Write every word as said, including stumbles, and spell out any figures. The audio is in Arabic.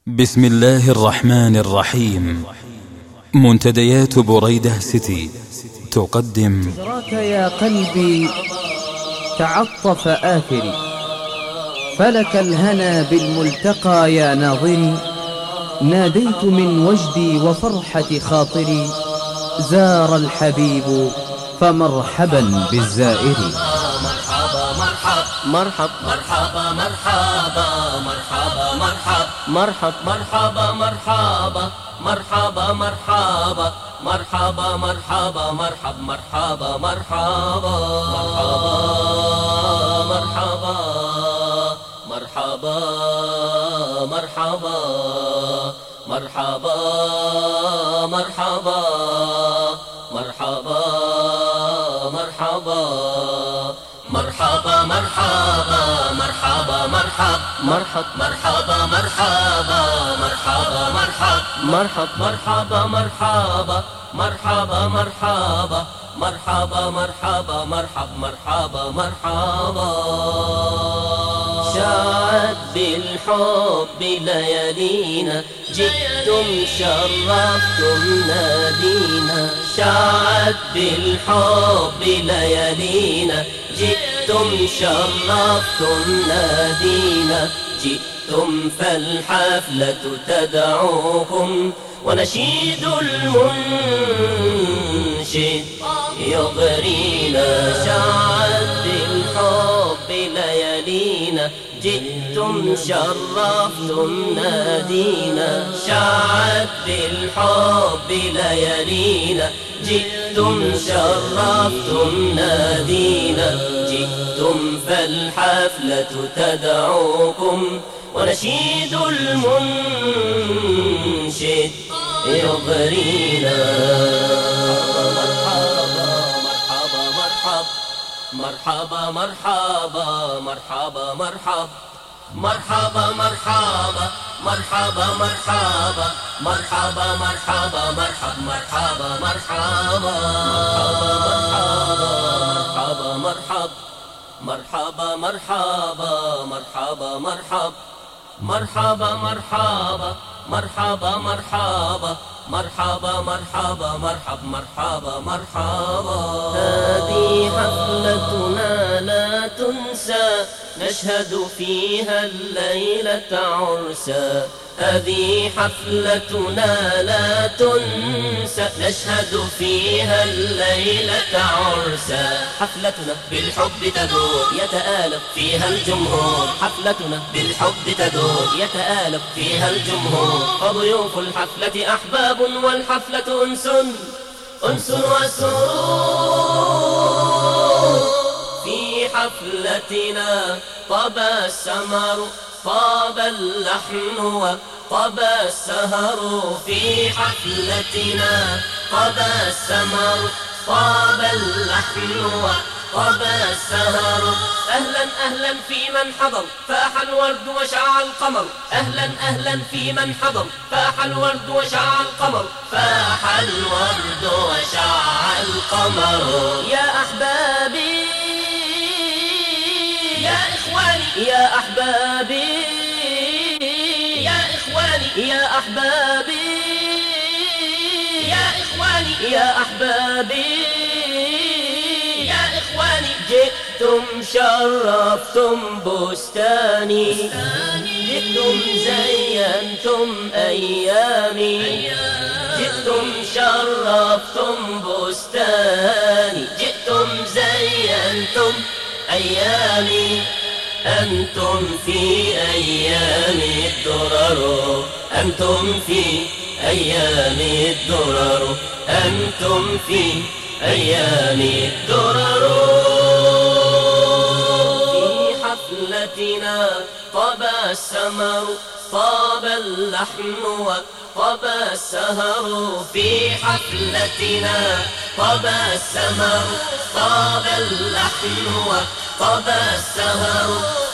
بسم الله الرحمن الرحيم. منتديات بريدة سيتي تقدم إدراك يا قلبي تعطف آثري، فلك الهنا بالملتقى يا ناظري. ناديت من وجدي وفرحة خاطري، زار الحبيب فمرحبا بالزائر. مرحبا مرحب مرحبا مرحبا مرحبا مرحب مرحب مرحبا مرحبا مرحبا مرحبا مرحبا مرحبا مرحب مرحبا مرحبا مرحبا مرحبا مرحبا مرحبا مرحبا مرحبا مرحبا مرحبا مرحبا مرحبا مرحب مرحب مرحبا مرحبا مرحبا مرحب مرحب مرحبا مرحبا مرحبا مرحبا مرحبا مرحبا مرحب مرحبا مرحبا. شاعت بالحب ليالينا، جئتم شرفتم نادينا. شاعت بالحب ليالينا، جئتم شرفتم نادينا. جئتم فالحفلة تدعوكم، ونشيد المنشد يغرينا. شاعت بالحب ليالينا، جئتم شرفتم نادينا. شاعت بالحب ليالينا، جئتم شرفتم نادينا. جئتم فالحفلة تدعوكم، ونشيد المنشد يغرينا. مرحبا مرحبا مرحبا مرحب مرحبا مرحبا مرحبا مرحبا مرحبا مرحبا مرحب مرحبا مرحبا مرحبا مرحبا مرحبا مرحبا مرحب مرحبا مرحبا مرحبا مرحبا مرحبا مرحبا مرحب مرحبا مرحبا. هذه حفلتنا لا تنسى، نشهد فيها الليلة عرسا. هذه حفلتنا لا تنسى، نشهد فيها الليلة عرسا. حفلتنا بالحب تدور، يتآلف فيها الجمهور. حفلتنا بالحب تدور، يتآلف فيها الجمهور. فضيوف الحفلة أحباب، والحفلة أنس أنس وسرور. في حفلتنا طاب السمر، طاب اللحن وطاب السهر. في حفلتنا طاب السمر، طاب اللحن وطاب السهر. أهلا أهلا في من حضر، فاح الورد وشع القمر. أهلا أهلا في من حضر، فاح الورد وشع القمر. فاح الورد وشع القمر. يا أحبابي يا إخواني يا أحبابي يا إخواني يا أحبابي يا إخواني يا أحبابي يا إخواني. جئتم شرفتم بستاني، جئتم زينتم أيامي. جئتم شرفتم بستاني، جئتم زينتم أيامي. أنتم في أيام الدرر، أنتم في أيام الدرر، أنتم في أيام الدرر. في حفلتنا طاب السمر، طاب اللحن وطاب السهر. في حفلتنا طاب السمر، طاب اللحن وطاب السهر.